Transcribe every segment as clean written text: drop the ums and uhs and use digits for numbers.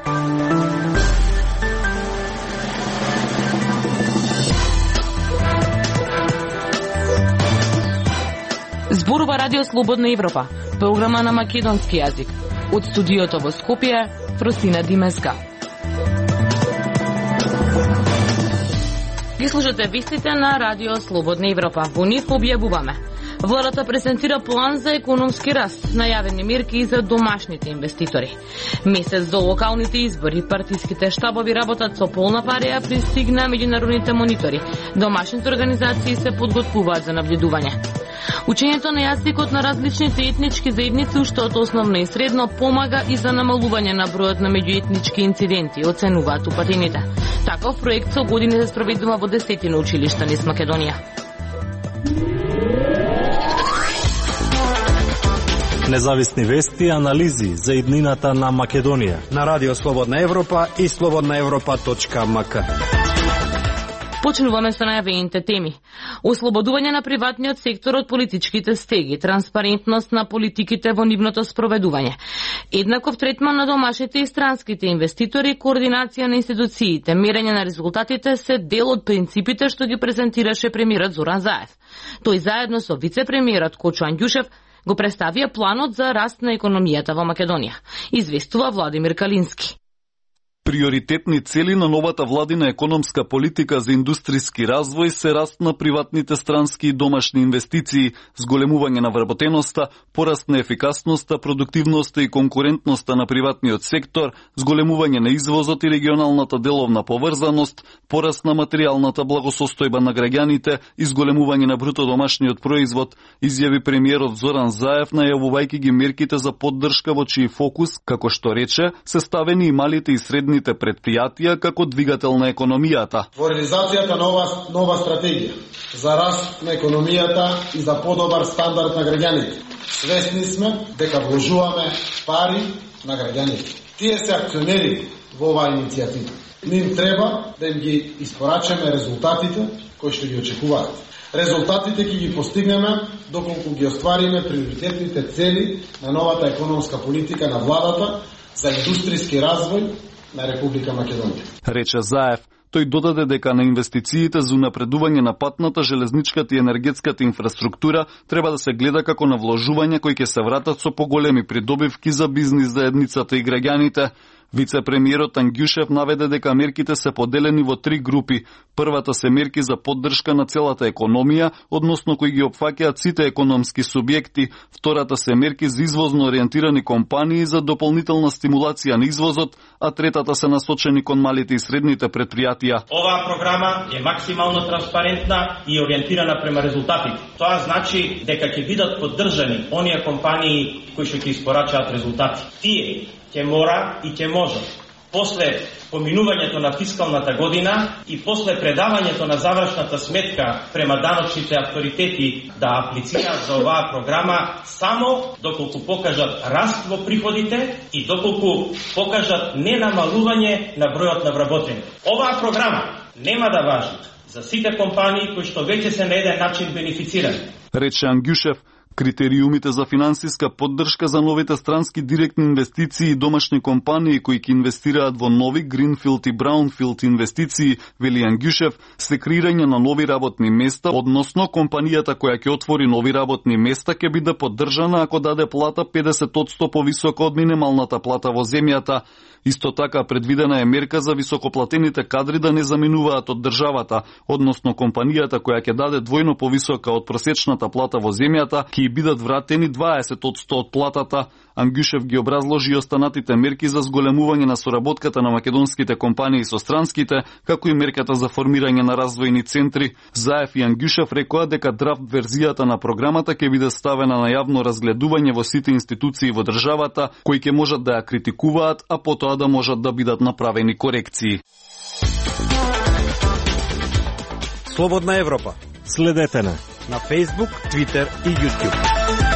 Зборува Радио Слободна Европа, програма на македонски јазик. Од студиото во Скопје, Фросина Димеска. Ги слушате вестите на Радио Слободна Европа. Во нив објавуваме: владата презентира план за економски раст, најавени мерки за домашните инвеститори. Месец до локалните избори, партиските штабови работат со полна пареја, пристигна меѓународните монитори. Домашните организации се подготвуваат за наблюдување. Учењето на јазикот на различните етнички заедници уште од основно и средно помага и за намалување на бројот на меѓуетнички инциденти, оценуваат упатените. Таков проект со години се спроведува во 10 училишта низ Македонија. Независни вести и анализи за иднината на Македонија на Радио Слободна Европа и slobodnaevropa.mk. Почнуваме со најавените теми. Ослободување на приватниот сектор од политичките стеги, транспарентност на политиките во нивното спроведување, еднаков третман на домашните и странските инвеститори, координација на институциите, мерење на резултатите се дел од принципите што ги презентираше премиерот Зоран Заев. Тој заедно со вице-премиерот Кочо Ангјушев го представија планот за раст на економијата во Македонија, известува Владимир Калински. Приоритетни цели на новата владина економска политика за индустријски развој се раст на приватните странски и домашни инвестиции, зголемување на вработеноста, пораст на ефикасноста, продуктивноста и конкурентноста на приватниот сектор, зголемување на извозот и регионалната деловна поврзаност, пораст на материјалната благосостојба на граѓаните и зголемување на бруто домашниот производ, изјави премиерот Зоран Заев, најавувајќи ги мерките за поддршка во чиј фокус, како што рече, се ставени и малите и средни предпријатија како двигател на економијата. Во реализацијата на нова стратегија за раст на економијата и за подобар стандард на граѓаните, свесни сме дека вложуваме пари на граѓаните. Тие се акционери во оваа иницијатива. Ним треба да им ги испорачаме резултатите кои што ги очекуваат. Резултатите ќе ги постигнеме доколку ги оствариме приоритетните цели на новата економска политика на владата за индустријски развој на Република Македонија. Рече Заев. Тој додаде дека на инвестициите за унапредување на патната, железничката и енергетската инфраструктура треба да се гледа како на вложување кои ќе се вратат со поголеми придобивки за бизнис заедницата и граѓаните. Вице-премиерот Ангјушев наведе дека мерките се поделени во 3 групи. Првата се мерки за поддршка на целата економија, односно кои ги опфаќаат сите економски субјекти. Втората се мерки за извозно ориентирани компании за дополнителна стимулација на извозот, а третата се насочени кон малите и средните предпријатија. Оваа програма е максимално транспарентна и ориентирана према резултатите. Тоа значи дека ќе бидат поддржани оние компании кои што ќе испорачаат резултати. Тие ќе мора и ќе може, после поминувањето на фискалната година и после предавањето на завршната сметка према даночните авторитети да аплицираат за оваа програма само доколку покажат раст во приходите и доколку покажат ненамалување на бројот на вработени. Оваа програма нема да важи за сите компании кои што веќе се на еден начин бенефицирани. Рече Ангјушев. Критериумите за финансиска поддршка за новите странски директни инвестиции и домашни компании кои ќе инвестираат во нови гринфилд и браунфилд инвестиции, вели Ангјушев, се креирање на нови работни места, односно компанијата која ќе отвори нови работни места ќе биде поддржана ако даде плата 50% повисока од минималната плата во земјата. Исто така предвидена е мерка за високоплатените кадри да не заминуваат од државата, односно компанијата која ќе даде двојно повисока од просечната плата во земјата ќе бидат вратени 20% од платата. Ангјушев ги образложи и останатите мерки за зголемување на соработката на македонските компании со странските, како и мерката за формирање на развојни центри. Заев и Ангјушев рекоа дека драфт верзијата на програмата ќе биде ставена на јавно разгледување во сите институции во државата, кои ќе можат да ја критикуваат, а потоа да можат да бидат направени корекции. Слободна Европа. Следете на Facebook, Twitter и YouTube.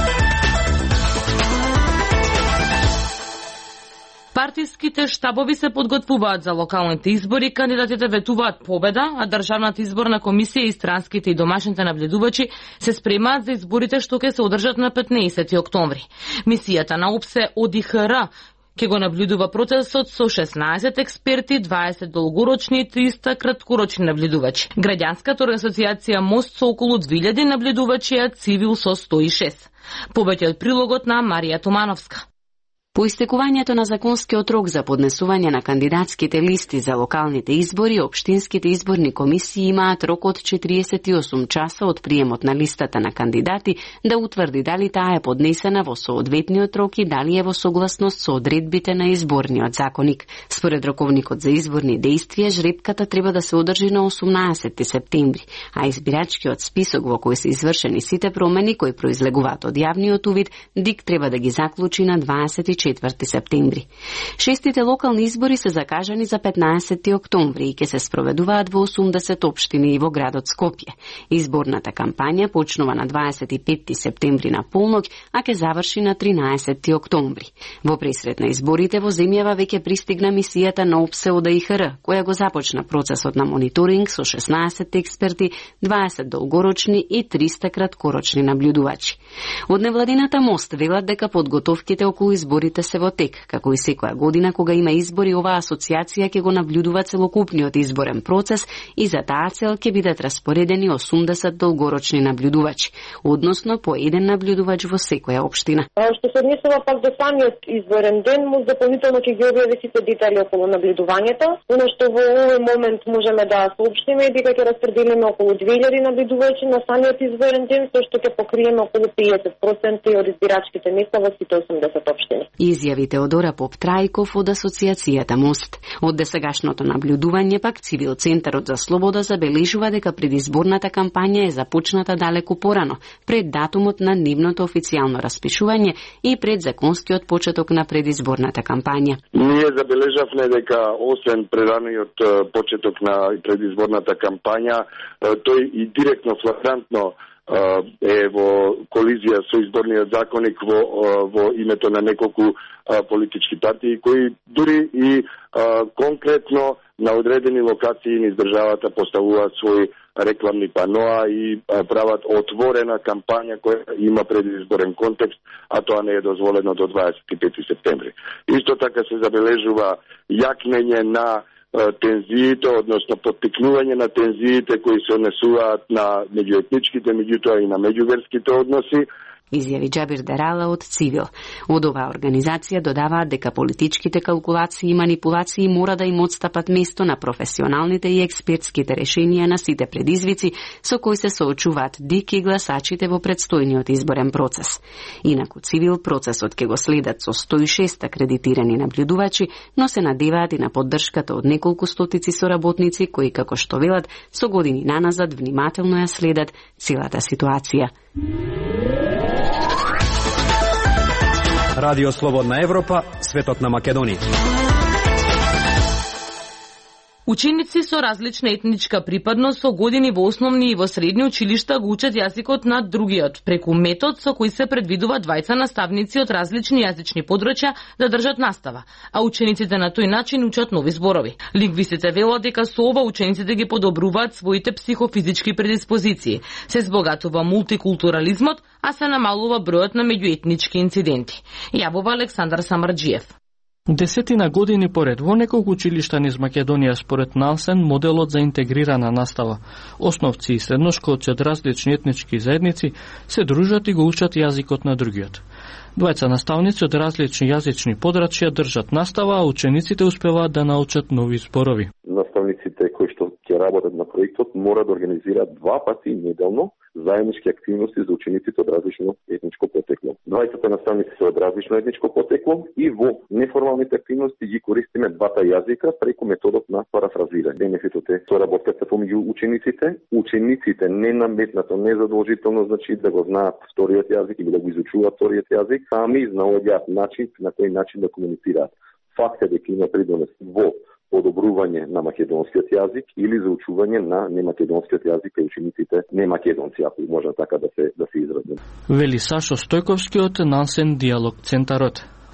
Партиските штабови се подготвуваат за локалните избори, кандидатите ветуваат победа, а Државната изборна комисија и странските и домашните наблюдувачи се спремаат за изборите што ќе се одржат на 15 октомври. Мисијата на ОПСЕ ОДИХР Ке го наблюдува процесот со 16 експерти, 20 долгорочни и 300 краткорочни наблюдувачи. Граѓанската асоциација Мост со околу 2000 наблюдувачи, а Цивил со 106. Повеќе од прилогот на Марија Томановска. По истекувањето на законскиот рок за поднесување на кандидатските листи за локалните избори, општинските изборни комисии имаат рок од 48 часа од приемот на листата на кандидати да утврди дали таа е поднесена во соодветниот рок и дали е во согласност со одредбите на изборниот законник. Според роковникот за изборни действија, жребката треба да се одржи на 18 септември, а избирачкиот список во кој се извршени сите промени кои произлегуваат од јавниот увид, ДИК треба да ги заклучи на 24 септември. Шестите локални избори се закажани за 15 октомври и ќе се спроведуваат во 80 општини и во градот Скопје. Изборната кампања почнува на 25 септември на полноќ, а ќе заврши на 13 октомври. Во пресред на изборите во земјава веќе пристигна мисијата на ОПСЕ од ИХР, која го започна процесот на мониторинг со 16 експерти, 20 долгорочни и 300 краткорочни наблюдувачи. Од невладината Мост велат дека подготовките околу изборите се во тек, како и секоја година кога има избори, оваа асоциација ќе го наблюдува целокупниот изборен процес и за таа цел ќе бидат распоредени 80 долгорочни наблюдувачи, односно по еден наблюдувач во секоја општина. Што се однесува пак до самиот изборен ден, Мост дополнително ќе ги објави сите детали околу наблюдувањето. Оно што во овој момент можеме да соопштиме е дека ќе распределиме околу 2000 наблюдувачи на самиот изборен ден, со што ќе покриеме околу 50% од избирачките места во сите 80 општини. Изјавите од Ора Поп Трајков од асоциацијата Мост. Од досегашното наблюдување пак Цивил Центарот за слобода забележува дека предизборната кампања е започната далеку порано, пред датумот на нивното официјално распишување и пред законскиот почеток на предизборната кампања. Ние забележавме дека освен прераниот почеток на предизборната кампања, тој и директно флагрантно е во колизија со изборниот законник во името на неколку политички партии кои дури и конкретно на одредени локации низ државата поставуваат своји рекламни паноа и прават отворена кампања која има предизборен контекст, а тоа не е дозволено до 25 септември. Исто така се забележува јакнење на тензиите, односно поттикнување на тензиите кои се однесуваат на меѓуетничките, меѓутоа и на меѓуверските односи. Изјави Џабир Дарала од Цивил. Од оваа организација додаваат дека политичките калкулации и манипулации мора да им отстапат место на професионалните и експертските решенија на сите предизвици со кои се соочуваат ДИК и гласачите во предстојниот изборен процес. Инаку Цивил процесот ќе го следат со 106 акредитирани наблюдувачи, но се надеваат и на поддршката од неколку стотици соработници кои, како што велат, со години наназад внимателно ја следат целата ситуација. Радио Слободна Европа, светот на Македонија. Ученици со различна етничка припадност со години во основни и во средни училишта го учат јазикот на другиот, преку метод со кој се предвидува двајца наставници од различни јазични подрачја да држат настава, а учениците на тој начин учат нови зборови. Лингвистите велат дека со ова учениците ги подобруваат своите психофизички предиспозиции, се збогатува мултикултурализмот, а се намалува бројот на меѓуетнички инциденти. Јавува Александар Самарџиев. Десетина години поред во неколку училишта низ Македонија според Нансен моделот за интегрирана настава. Основци и средношколци од различни етнички заедници се дружат и го учат јазикот на другиот. Двајца наставници од различни јазични подрачја држат настава, а учениците успеваат да научат нови зборови. Наставниците кои што ќе работат на проектот мора да организираат 2 пати неделно заеднички активности за учениците од различно етничко потекло. Двајцата наставници се од различно етничко потекло и во неформалните активности ги користиме двата јазика преку методот на парафразирање. Бенефитот е соработката помеѓу учениците. Учениците не наметнато, не задолжително значи да го знаат вториот јазик или да го изучуваат вториот јазик, сами наоѓаат начин на кој начин да комуницираат. Факт е дека има придонес во подобрување на македонскиот јазик или за учување на немакедонскиот јазик кај учениците немакедонци, ако можна така да се изразим. Вели Сашо Стојковски од Нансен Диалог Центарот.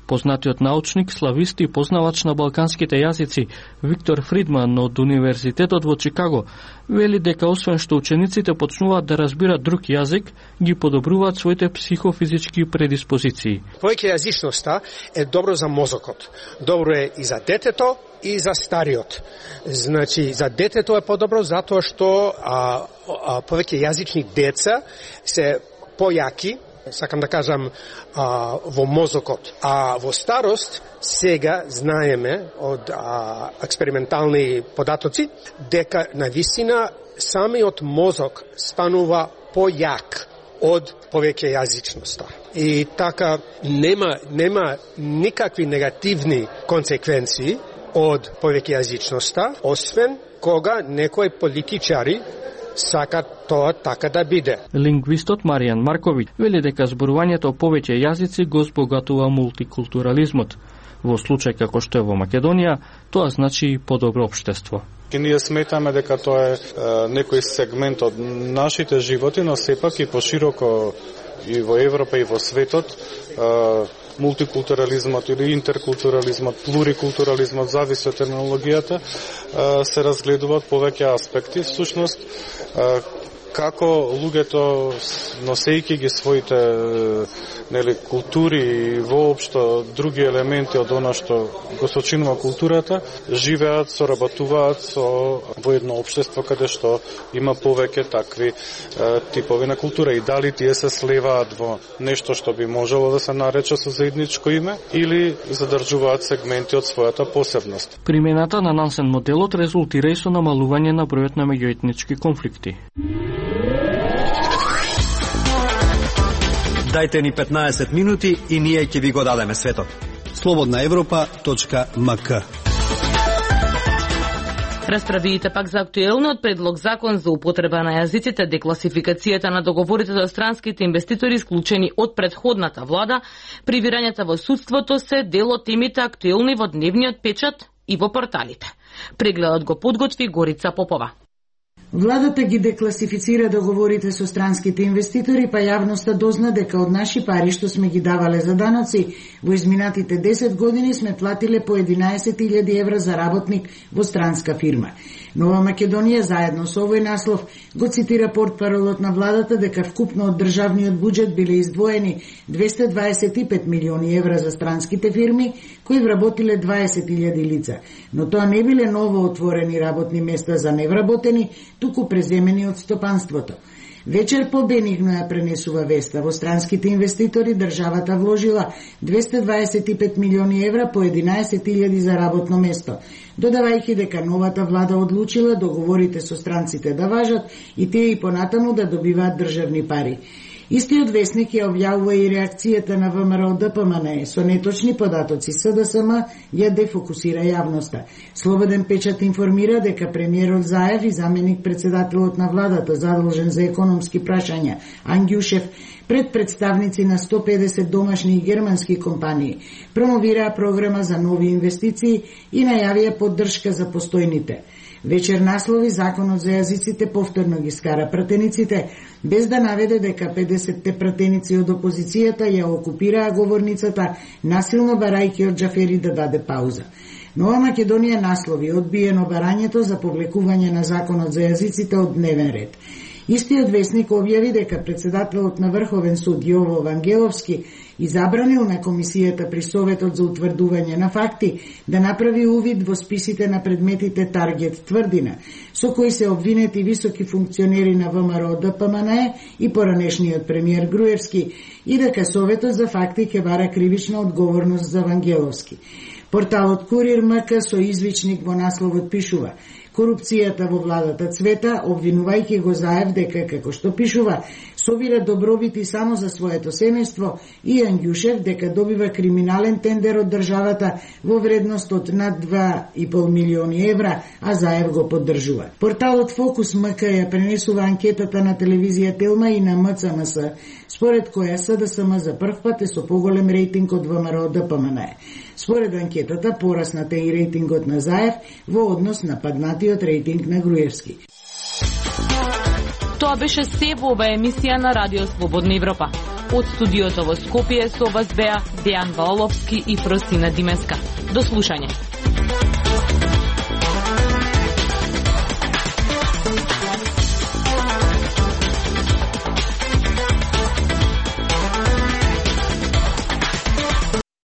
Познатиот научник, славист и познавач на балканските јазици Виктор Фридман од Универзитетот во Чикаго вели дека освен што учениците почнуваат да разбират друг јазик, ги подобруваат своите психофизички предиспозиции. Повеќејазичноста е добро за мозокот. Добро е и за детето и за стариот. Значи, за детето е подобро затоа што повеќејазични деца се појаки, сакам да кажам, во мозокот. А во старост, сега знаеме од експериментални податоци, дека навистина самиот мозок станува појак од повеќејазичноста. И така нема никакви негативни консеквенции од повеќејазичноста, освен кога некои политичари сакат тоа така да биде. Лингвистот Маријан Марковиќ вели дека зборувањето повеќе јазици го збогатува мултикултурализмот. Во случај како што е во Македонија, тоа значи подобро општество. Ние сметаме дека тоа е некој сегмент од нашите животи, но сепак и пошироко и во Европа и во светот мултикултурализмот или интеркултурализмот, плурикултурализмот, зависи од терминологијата, се разгледуваат повеќе аспекти. Всушност, како луѓето, носејќи ги своите култури и воопшто други елементи од она што го сочинува културата, живеат, соработуваат во едно општество каде што има повеќе такви типови на култура. И дали тие се слеваат во нешто што би можело да се нарече со заедничко име или задржуваат сегменти од својата посебност. Примената на Нансен моделот резултира и со намалување на бројот на меѓуетнички конфликти. Дайте ни 15 минути и ние ќе ви го дадеме светот. Slobodnaevropa.mk. Расправиите пак за актуелниот предлог закон за употреба на јазиците, декласификацијата на договорите за странските инвеститори исклучени од претходната влада, привирањата во судството се дел од темите актуелни во дневниот печат и во порталите. Прегледот го подготви Горица Попова. Владата ги декласифицира договорите со странските инвеститори, па јавноста дозна дека од наши пари што сме ги давале за даноци, во изминатите 10 години сме платиле по 11.000 евра за работник во странска фирма. Нова Македонија заедно со овој наслов го цитира портпаролот на владата дека вкупно од државниот буџет биле издвоени 225 милиони евра за странските фирми кои вработиле 20.000 лица, но тоа не биле ново отворени работни места за невработени, туку преземени од стопанството. Вечер побенигно ја пренесува веста. Во странските инвеститори државата вложила 225 милиони евра по 11.000 за работно место, додавајќи дека новата влада одлучила договорите со странците да важат и тие и понатаму да добиваат државни пари. Истиот весник ја објавува и реакцијата на ВМРО ДПМН со неточни податоци. СДСМ ја дефокусира јавноста. Слободен печат информира дека премиерот Заев и заменик председателот на владата задолжен за економски прашања Ангјушев пред представници на 150 домашни и германски компании промовираа програма за нови инвестиции и најавија поддршка за постојните. Вечер наслови законот за јазиците повторно ги скара пратениците, без да наведе дека 50-те пратеници од опозицијата ја окупираа говорницата, насилно барајќи од Џафери да даде пауза. Нова Македонија наслови одбиено барањето за повлекување на законот за јазиците од дневен ред. Истиот весник објави дека председателот на Врховен суд Јово Вангеловски изабранил на комисијата при Советот за утврдување на факти да направи увид во списите на предметите Таргет Тврдина, со кои се обвинети високи функционери на ВМРО ДПМН и поранешниот премиер Груевски, и дека Советот за факти ќе бара кривична одговорност за Вангеловски. Порталот Курир МК со извичник во насловот пишува: корупцијата во владата цвета, обвинувајќи го Заев дека, како што пишува, собира добробити само за своето семејство, и Ангјушев дека добива криминален тендер од државата во вредност од над 2,5 милиони евра, а Заев го поддржува. Порталот Фокус МК ја пренесува анкетата на телевизија Телма и на МЦМС, според која СДСМ за прв пат е со поголем рейтинг од ВМРО ДПМН. Според анкетата, порасната и рейтингот на Заев во однос на паднатиот рейтинг на Груевски. Тоа беше се во оваа емисија на Радио Слободна Европа. Од студиото во Скопје со вас беа Дејан Ваоловски и Фросина Димеска. До слушање.